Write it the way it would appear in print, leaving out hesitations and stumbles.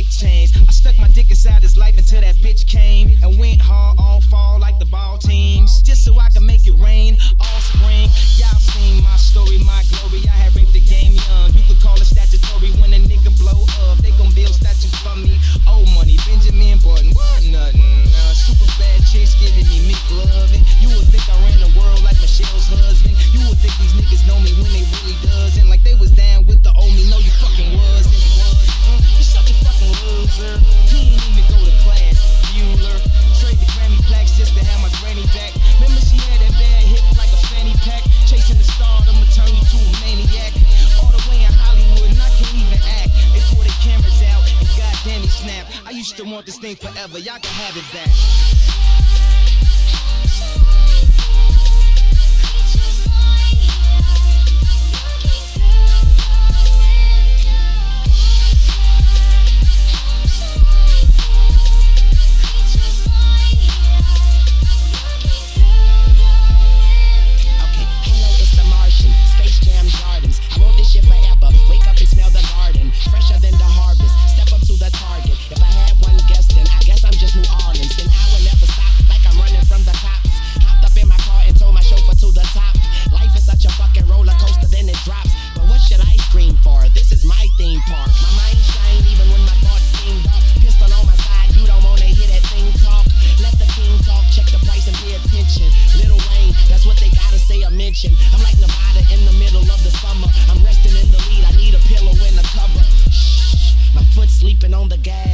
shit changed. I stuck my dick inside his life until that bitch came and went hard all fall like the ball teams, just so I could make it rain all spring. Y'all seen my story, my glory. I had raped the game young. You could call it statutory when a nigga blow up. They gon' build statues for me. Oh, money, Benjamin Button, what nothing. Super bad chicks giving me loving. You would think I ran the world like Michelle's husband. You would think these niggas know me when they really doesn't. Like they was down with the old me. No, you fucking wasn't. You such a fucking loser. He ain't even go to class. Bueller. Trade the Grammy plaques just to have my granny back. Remember she had that bad hip like a fanny pack. Chasing the star, I'ma turn you to a maniac. All the way in Hollywood and I can't even act. They pull their cameras out and goddamn he snap. I used to want this thing forever. Y'all can have it back. I'm like Nevada in the middle of the summer. I'm resting in the lead, I need a pillow and a cover. Shh, my foot sleeping on the gas.